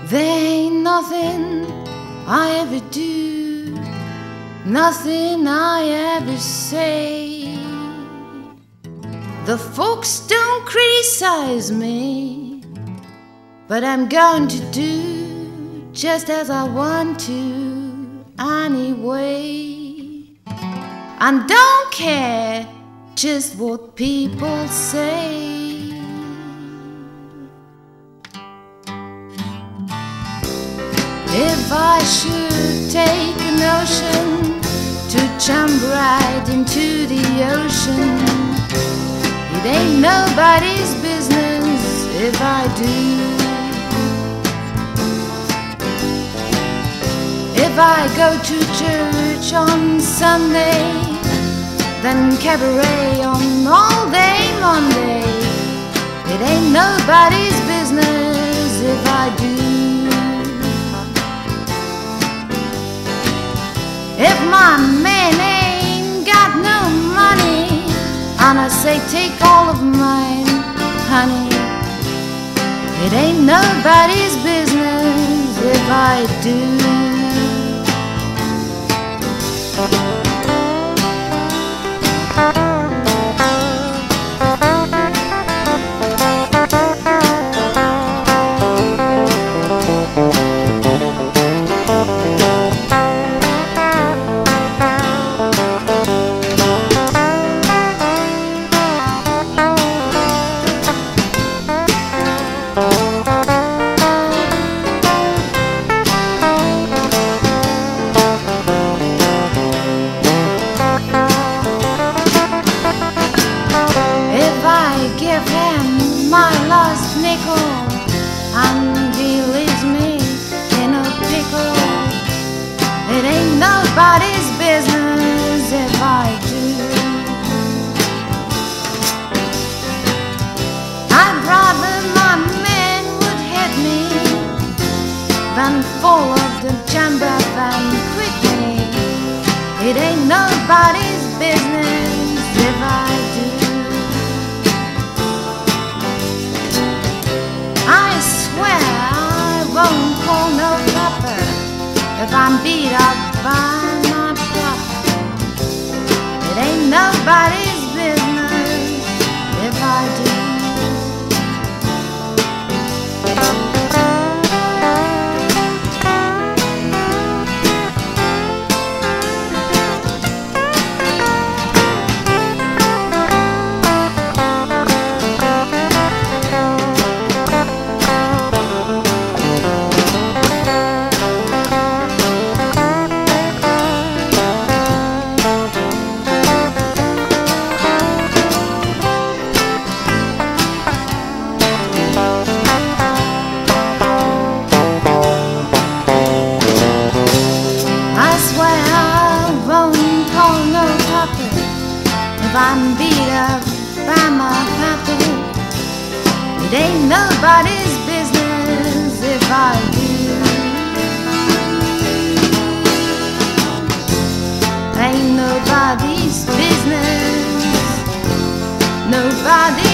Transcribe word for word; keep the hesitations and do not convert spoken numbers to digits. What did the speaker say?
There ain't nothing I ever do, nothing I ever say. The folks don't criticize me, but I'm going to do just as I want to anyway. And don't care just what people say. If I should take a notion to jump right into the ocean, it ain't nobody's business if I do. If I go to church on Sunday, then cabaret on all day Monday, it ain't nobody's business if I do. If my man ain't got no money, and I say take all of mine, honey, it ain't nobody's business if I do. Give him my last nickel and he leaves me in a pickle, it ain't nobody's business if I do. I'd rather my man would hit me than fall off the jump up and quit me. It ain't nobody's business if I do. I swear I won't call no copper if I'm beat up by my proper. It ain't nobody's business if I do. If I'm beat up by my papa, it ain't nobody's business if I do. Ain't nobody's business, nobody.